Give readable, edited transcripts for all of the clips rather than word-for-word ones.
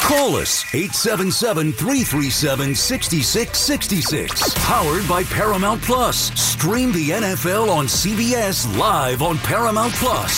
Call us 877-337-6666. Powered by Paramount Plus. Stream the NFL on CBS live on Paramount Plus.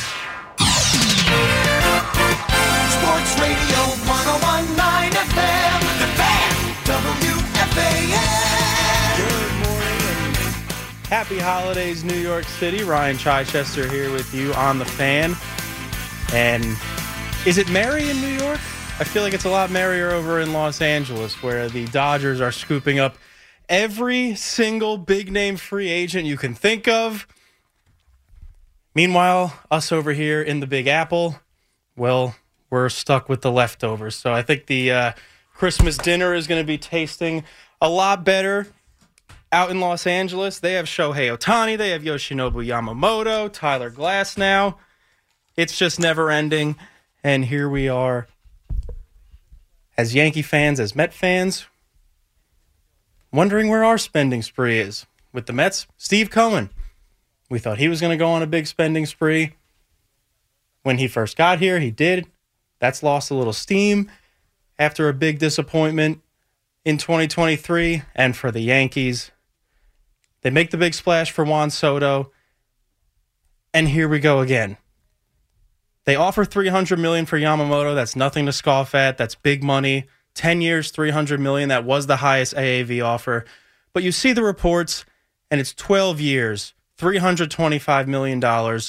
Sports Radio 101.9 FM. The Fan. WFAN. Good morning and happy holidays, New York City. Ryan Chichester here with you on The Fan. And is it merry in New York? I feel like it's a lot merrier over in Los Angeles, where the Dodgers are scooping up every single big-name free agent you can think of. Meanwhile, us over here in the Big Apple, well, we're stuck with the leftovers. So I think the Christmas dinner is going to be tasting a lot better out in Los Angeles. They have Shohei Ohtani. They have Yoshinobu Yamamoto, Tyler Glasnow. It's just never-ending. And here we are, as Yankee fans, as Met fans, wondering where our spending spree is. With the Mets, Steve Cohen. We thought he was going to go on a big spending spree. When he first got here, he did. That's lost a little steam after a big disappointment in 2023. And for the Yankees, they make the big splash for Juan Soto. And here we go again. They offer $300 million for Yamamoto. That's nothing to scoff at. That's big money. 10 years, $300 million. That was the highest AAV offer. But you see the reports, and it's 12 years, $325 million.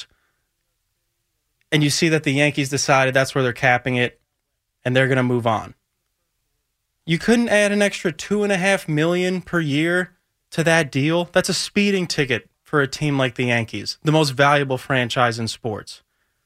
And you see that the Yankees decided that's where they're capping it, and they're going to move on. You couldn't add an extra $2.5 million per year to that deal? That's a speeding ticket for a team like the Yankees, the most valuable franchise in sports.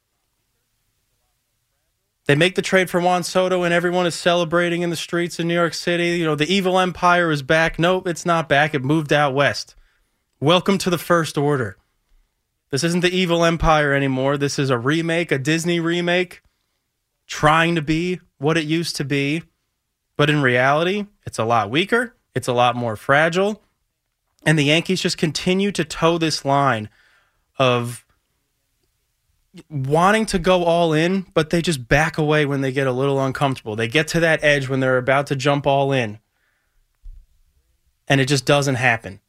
They make the trade for Juan Soto, and everyone is celebrating in the streets in New York City. You know, the evil empire is back. Nope, it's not back. It moved out west. Welcome to the First Order. This isn't the evil empire anymore. This is a remake, a Disney remake, trying to be what it used to be. But in reality, it's a lot weaker. It's a lot more fragile. And the Yankees just continue to toe this line of wanting to go all in, but they just back away when they get a little uncomfortable. They get to that edge when they're about to jump all in, and it just doesn't happen.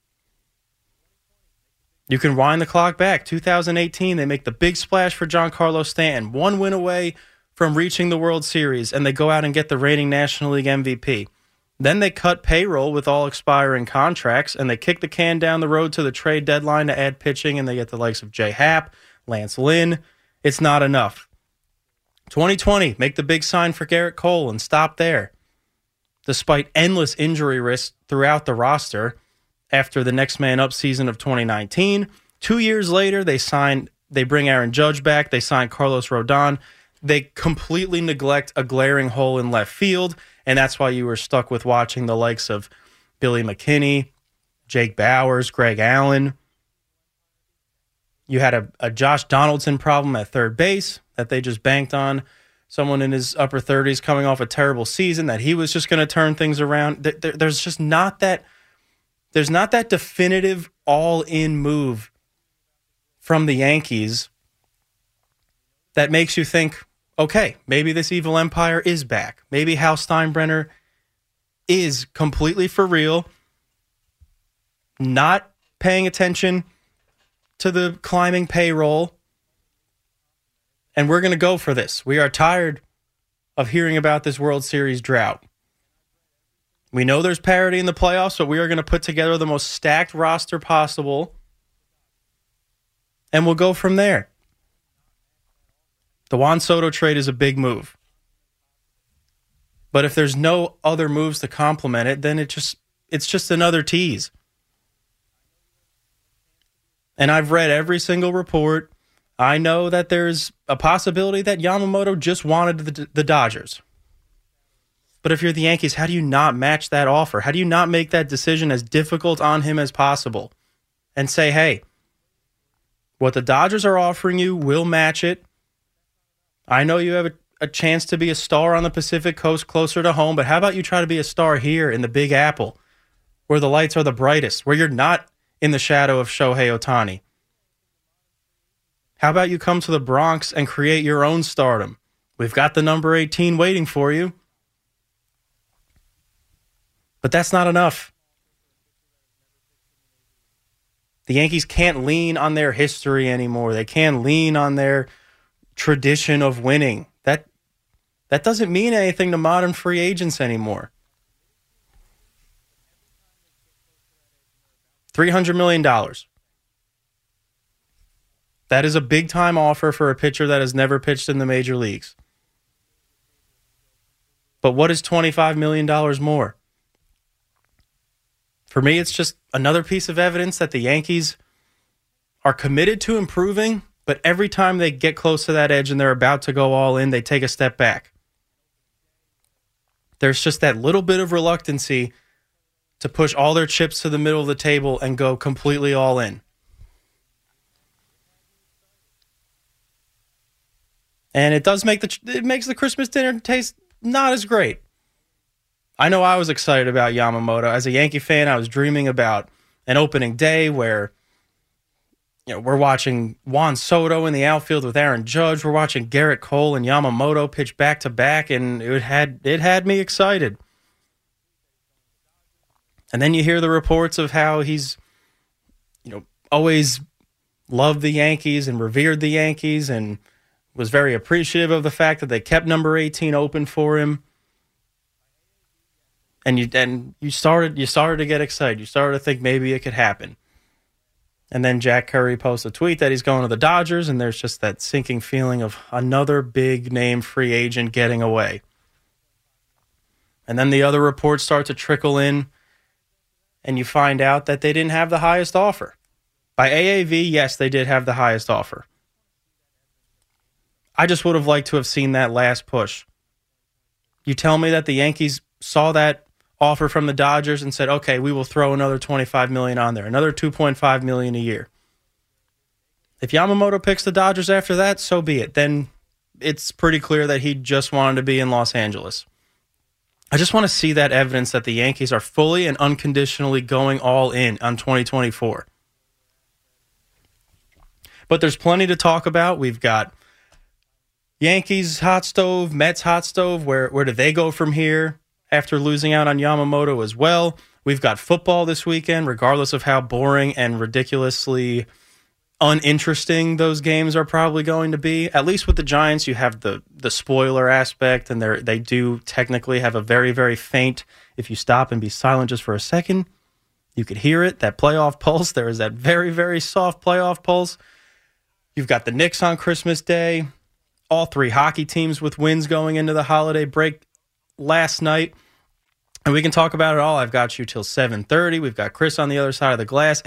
You can wind the clock back. 2018, they make the big splash for Giancarlo Stanton, one win away from reaching the World Series, and they go out and get the reigning National League MVP. Then they cut payroll with all expiring contracts, and they kick the can down the road to the trade deadline to add pitching, and they get the likes of Jay Happ, Lance Lynn. It's not enough. 2020, make the big sign for Garrett Cole and stop there. Despite endless injury risks throughout the roster after the next man up season of 2019, 2 years later, they bring Aaron Judge back. They sign Carlos Rodon. They completely neglect a glaring hole in left field, and that's why you were stuck with watching the likes of Billy McKinney, Jake Bowers, Greg Allen. You had a Josh Donaldson problem at third base that they just banked on. Someone in his upper 30s coming off a terrible season that he was just going to turn things around. There's just not that. There's not that definitive all-in move from the Yankees that makes you think, okay, maybe this evil empire is back. Maybe Hal Steinbrenner is completely for real, not paying attention to the climbing payroll, and we're going to go for this. We are tired of hearing about this World Series drought. We know there's parity in the playoffs, so we are going to put together the most stacked roster possible, and we'll go from there. The Juan Soto trade is a big move. But if there's no other moves to complement it, then it's just another tease. And I've read every single report. I know that there's a possibility that Yamamoto just wanted the Dodgers. But if you're the Yankees, how do you not match that offer? How do you not make that decision as difficult on him as possible? And say, hey, what the Dodgers are offering you, we'll match it. I know you have a chance to be a star on the Pacific Coast closer to home, but how about you try to be a star here in the Big Apple, where the lights are the brightest, where you're not in the shadow of Shohei Ohtani? How about you come to the Bronx and create your own stardom? We've got the number 18 waiting for you. But that's not enough. The Yankees can't lean on their history anymore. They can't lean on their tradition of winning. That doesn't mean anything to modern free agents anymore. $300 million. That is a big-time offer for a pitcher that has never pitched in the major leagues. But what is $25 million more? For me, it's just another piece of evidence that the Yankees are committed to improving, but every time they get close to that edge and they're about to go all in, they take a step back. There's just that little bit of reluctancy to push all their chips to the middle of the table and go completely all in. And it makes the Christmas dinner taste not as great. I know I was excited about Yamamoto. As a Yankee fan, I was dreaming about an opening day where we're watching Juan Soto in the outfield with Aaron Judge. We're watching Garrett Cole and Yamamoto pitch back to back, and it had me excited. And then you hear the reports of how he's, always loved the Yankees and revered the Yankees and was very appreciative of the fact that they kept number 18 open for him. And you started to get excited. You started to think maybe it could happen. And then Jack Curry posts a tweet that he's going to the Dodgers, and there's just that sinking feeling of another big-name free agent getting away. And then the other reports start to trickle in, and you find out that they didn't have the highest offer. By AAV, yes, they did have the highest offer. I just would have liked to have seen that last push. You tell me that the Yankees saw that offer from the Dodgers and said, okay, we will throw another $25 million on there, another $2.5 million a year. If Yamamoto picks the Dodgers after that, so be it. Then it's pretty clear that he just wanted to be in Los Angeles. I just want to see that evidence that the Yankees are fully and unconditionally going all in on 2024. But there's plenty to talk about. We've got Yankees hot stove, Mets hot stove. Where do they go from here after losing out on Yamamoto as well? We've got football this weekend, regardless of how boring and ridiculously uninteresting those games are probably going to be. At least with the Giants, you have the spoiler aspect, and they do technically have a very, very faint, if you stop and be silent just for a second, you could hear it, that playoff pulse. There is that very, very soft playoff pulse. You've got the Knicks on Christmas Day. All three hockey teams with wins going into the holiday break last night. And we can talk about it all. I've got you till 7:30. We've got Chris on the other side of the glass,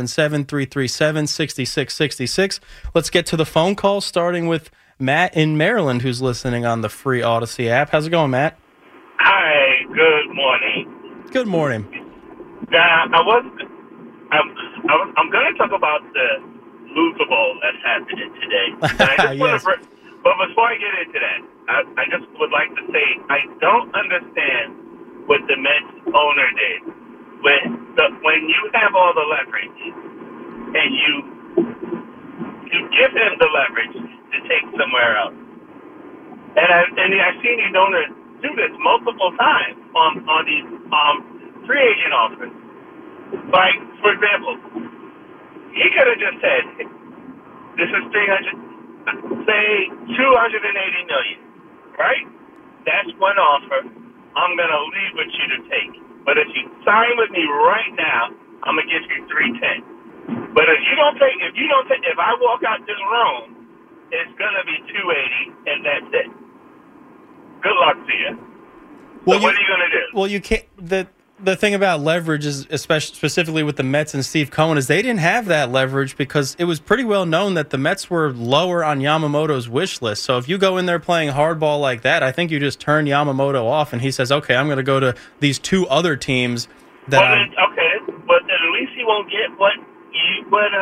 877-337-6666. Let's get to the phone call, starting with Matt in Maryland, who's listening on the free Odyssey app. How's it going, Matt? Hi, good morning. Good morning. I'm going to talk about the Super Bowl that's happening today. Yes. But before I get into that, I just would like to say I don't understand what the Mets owner did. When you have all the leverage and you give him the leverage to take somewhere else. And I've seen these owners do this multiple times on these free agent offers. Like, for example, he could have just said, this is $280 million, right? That's one offer I'm going to leave with you to take. But if you sign with me right now, I'm going to give you $310. But if I walk out this room, it's going to be $280, and that's it. Good luck to you. Well, what are you going to do? Well, you can't. The thing about leverage is, especially specifically with the Mets and Steve Cohen, is they didn't have that leverage because it was pretty well known that the Mets were lower on Yamamoto's wish list. So if you go in there playing hardball like that, I think you just turn Yamamoto off, and he says, "Okay, I'm going to go to these two other teams." But at least he won't get he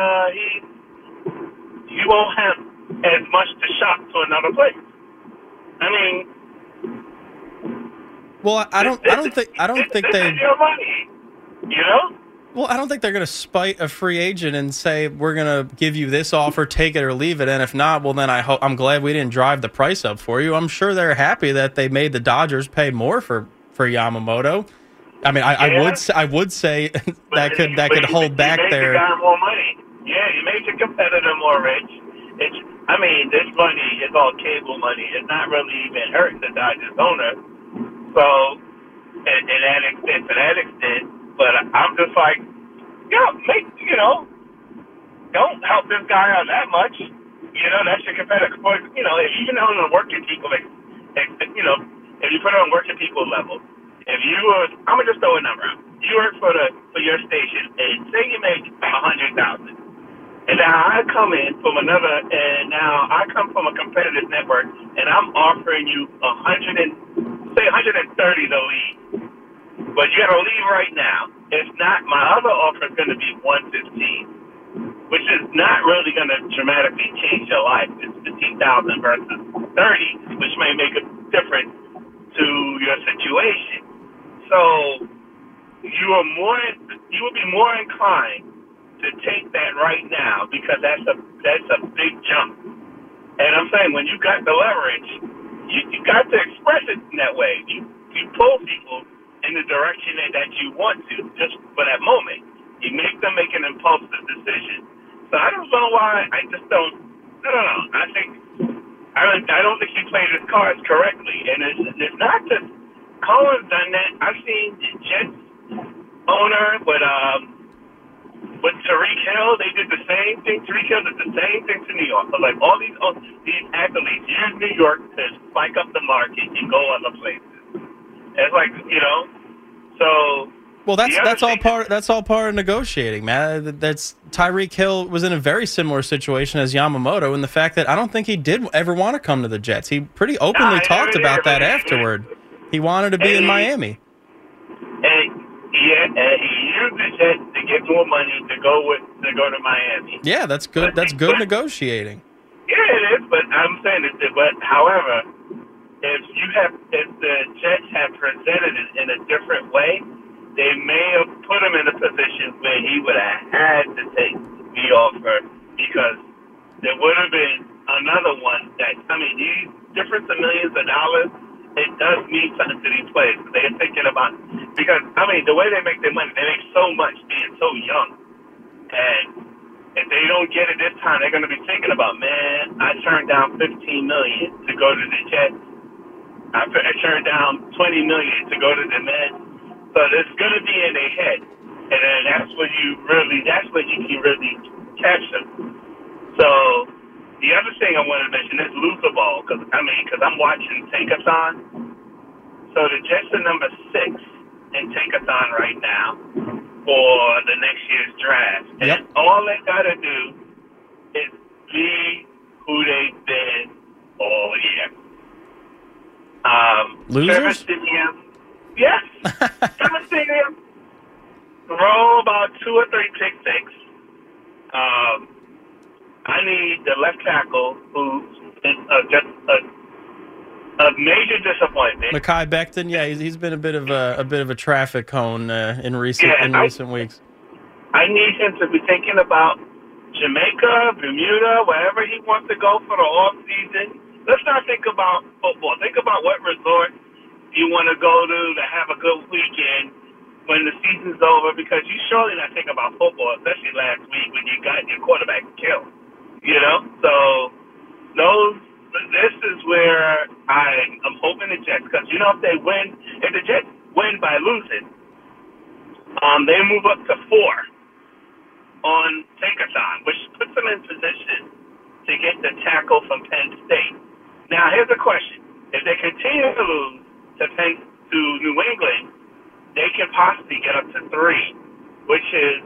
won't have as much to shop to another place. I mean. Well, I don't think they. Your money, you know. Well, I don't think they're going to spite a free agent and say we're going to give you this offer, take it or leave it, and if not, well, then I'm glad we didn't drive the price up for you. I'm sure they're happy that they made the Dodgers pay more for Yamamoto. I mean, I would say that could hold back there. You made the guy more money. Yeah, you made your competitor more rich. This money is all cable money. It's not really even hurting the Dodgers owner. So, to that extent. But I'm just like, don't help this guy out that much. That's your competitor. Even on the working people, if you put it on working people level, if you were, I'm gonna just throw a number out. You work for your station, and say you make $100,000, and now I come from a competitive network, and I'm offering you $130 to leave, but you gotta leave right now. If not, my other offer is gonna be $115, which is not really gonna dramatically change your life. It's $15,000 versus $30, which may make a difference to your situation. So you would be more inclined to take that right now because that's a big jump. And I'm saying when you got the leverage, you got to express it in that way. You pull people in the direction that you want to just for that moment. You make them make an impulsive decision. So I don't know why. I don't know. I don't think he played his cards correctly, and it's not just Cohen's done that. I've seen the Jets owner with Tariq Hill. They did the same thing. Tariq Hill did the same thing to New York. So like all these athletes use New York to spike up the market and go other places. It's like so. Well, that's all part of negotiating, man. That's Tyreek Hill was in a very similar situation as Yamamoto, in the fact that I don't think he did ever want to come to the Jets. He pretty openly talked about that afterward. He wanted to be in Miami. And he used the Jets to get more money to go to Miami. Yeah, that's good. That's good negotiating. Yeah, it is. But I'm saying however, if the Jets had presented it in a different way, they may have put him in a position where he would have had to take the offer because there would have been another one these difference of millions of dollars, it does mean something to these players. They're thinking about, because, the way they make their money, they make so much being so young. And if they don't get it this time, they're going to be thinking about, man, I turned down $15 million to go to the Jets. I turned down $20 million to go to the Mets. So it's going to be in their head, and then that's when you can really catch them. So the other thing I want to mention is Luther Ball, because I'm watching Tankathon. So the Jets are number 6 in Tankathon right now for the next year's draft, and all they got to do is be who they've been all year. Losers? Yes. Trevor Stadium, throw about 2 or 3 pick six. I need the left tackle, who is just a major disappointment. Mekhi Becton, he's been a bit of a traffic cone in recent weeks. I need him to be thinking about Jamaica, Bermuda, wherever he wants to go for the off season. Let's not think about football. Think about what resort you want to go to have a good weekend when the season's over, because you surely not think about football, especially last week when you got your quarterback killed. So this is where I'm hoping the Jets, because if the Jets win by losing, they move up to 4 on Tankathon, which puts them in position to get the tackle from Penn State. Now here's the question: if they continue to lose to New England, they can possibly get up to 3, which is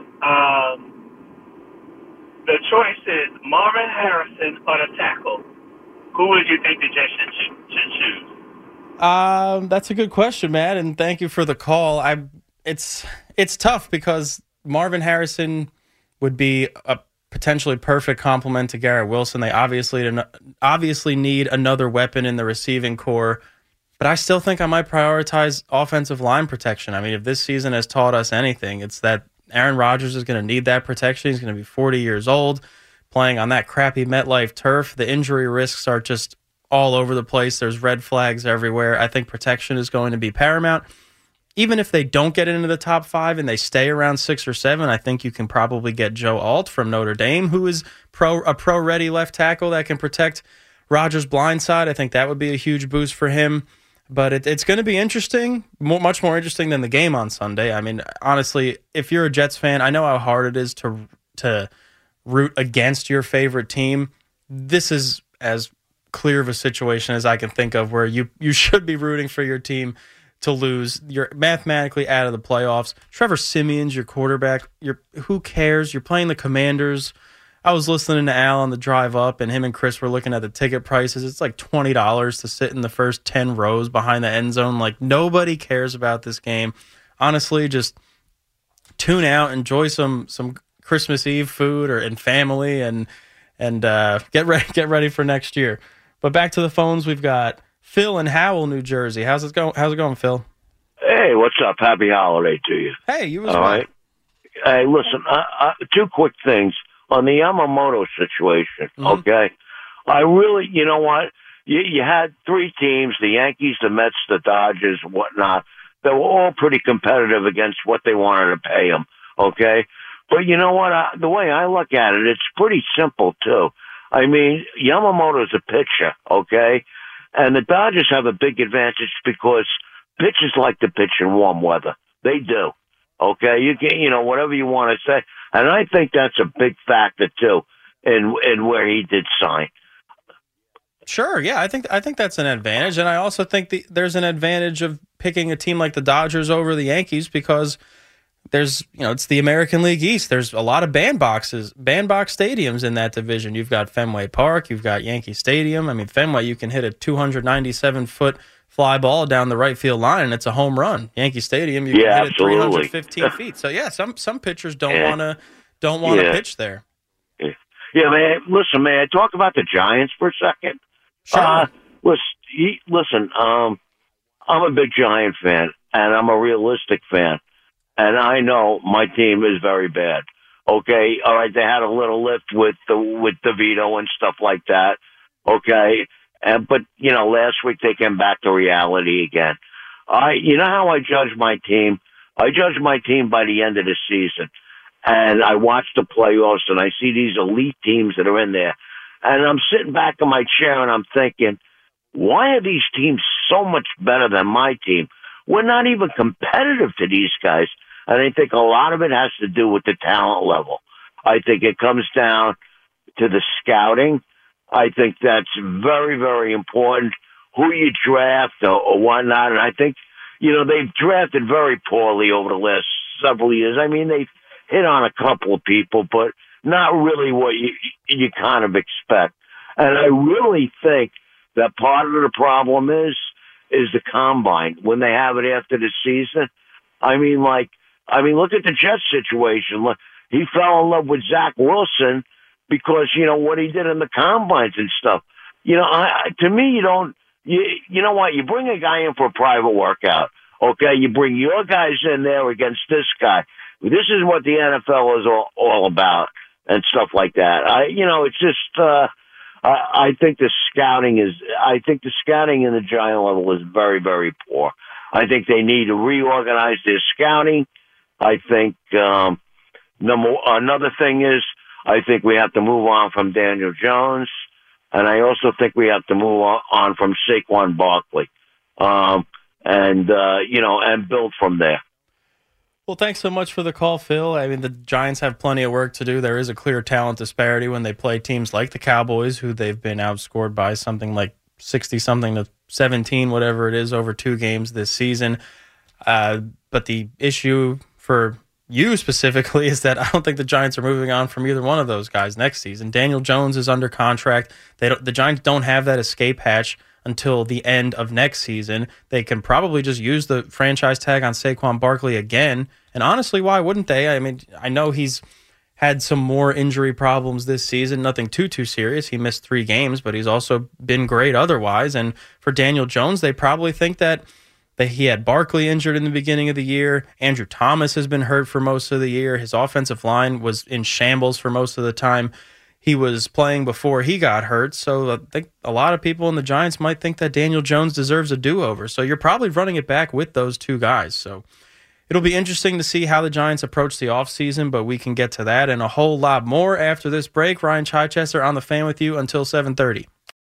the choice is Marvin Harrison or the tackle. Who would you think the Jets should choose? That's a good question, Matt, and thank you for the call. It's tough because Marvin Harrison would be a potentially perfect complement to Garrett Wilson. They obviously need another weapon in the receiving core. But I still think I might prioritize offensive line protection. If this season has taught us anything, it's that Aaron Rodgers is going to need that protection. He's going to be 40 years old, playing on that crappy MetLife turf. The injury risks are just all over the place. There's red flags everywhere. I think protection is going to be paramount. even if they don't get into the top 5 and they stay around 6 or 7, I think you can probably get Joe Alt from Notre Dame, who is a pro-ready left tackle that can protect Rodgers' blind side. I think that would be a huge boost for him. But it's going to be interesting, much more interesting than the game on Sunday. I mean, honestly, if you're a Jets fan, I know how hard it is to root against your favorite team. This is as clear of a situation as I can think of where you should be rooting for your team to lose. You're mathematically out of the playoffs. Trevor Siemian's your quarterback. Who cares? You're playing the Commanders. I was listening to Al on the drive up, and him and Chris were looking at the ticket prices. It's like $20 to sit in the first 10 rows behind the end zone. Like, nobody cares about this game. Honestly, just tune out, enjoy some Christmas Eve food and family, and get ready for next year. But back to the phones, we've got Phil in Howell, New Jersey. How's it going, Phil? Hey, what's up? Happy holiday to you. Hey, you as well. All right. Hey, listen, 2 quick things. On the Yamamoto situation, okay? I really, you know what? You had 3 teams, the Yankees, the Mets, the Dodgers, whatnot. They were all pretty competitive against what they wanted to pay them, okay? But you know what? The way I look at it, it's pretty simple, too. I mean, Yamamoto's a pitcher, okay? And the Dodgers have a big advantage because pitchers like to pitch in warm weather. They do. Okay, you can, whatever you want to say, and I think that's a big factor too, in where he did sign. Sure, yeah, I think that's an advantage, and I also think there's an advantage of picking a team like the Dodgers over the Yankees because there's, it's the American League East. There's a lot of bandbox stadiums in that division. You've got Fenway Park, you've got Yankee Stadium. I mean, Fenway, you can hit a 297-foot fly ball down the right field line, and it's a home run. Yankee Stadium, you can hit it 315 feet. So yeah, some pitchers don't want to pitch there. Yeah, man. Listen, man. Talk about the Giants for a second. Sure. Listen. I'm a big Giant fan, and I'm a realistic fan, and I know my team is very bad. Okay, all right. They had a little lift with DeVito and stuff like that. Okay. But, last week they came back to reality again. You know how I judge my team? I judge my team by the end of the season. And I watch the playoffs, and I see these elite teams that are in there. And I'm sitting back in my chair, and I'm thinking, why are these teams so much better than my team? We're not even competitive to these guys. And I think a lot of it has to do with the talent level. I think it comes down to the scouting. I think that's very, very important, who you draft or whatnot. And I think, they've drafted very poorly over the last several years. I mean, they've hit on a couple of people, but not really what you kind of expect. And I really think that part of the problem is the combine when they have it after the season. I mean, look at the Jets situation. Look, he fell in love with Zach Wilson because, what he did in the combines and stuff. To me, you know what? You bring a guy in for a private workout, okay? You bring your guys in there against this guy. This is what the NFL is all about and stuff like that. It's just, I think the scouting in the Giant level is very, very poor. I think they need to reorganize their scouting. I think, another thing is, I think we have to move on from Daniel Jones, and I also think we have to move on from Saquon Barkley, and build from there. Well, thanks so much for the call, Phil. I mean, the Giants have plenty of work to do. There is a clear talent disparity when they play teams like the Cowboys, who they've been outscored by something like 60-something to 17, whatever it is, over 2 games this season. But the issue for you specifically is that I don't think the Giants are moving on from either one of those guys next season. Daniel Jones is under contract. The Giants don't have that escape hatch until the end of next season. They can probably just use the franchise tag on Saquon Barkley again. And honestly, why wouldn't they? I mean, I know he's had some more injury problems this season, nothing too serious. He missed 3 games, but he's also been great otherwise. And for Daniel Jones, they probably think that he had Barkley injured in the beginning of the year. Andrew Thomas has been hurt for most of the year. His offensive line was in shambles for most of the time. he was playing before he got hurt. So I think a lot of people in the Giants might think that Daniel Jones deserves a do-over. So you're probably running it back with those two guys. So it'll be interesting to see how the Giants approach the offseason, but we can get to that and a whole lot more after this break. Ryan Chichester on The Fan with you until 7:30.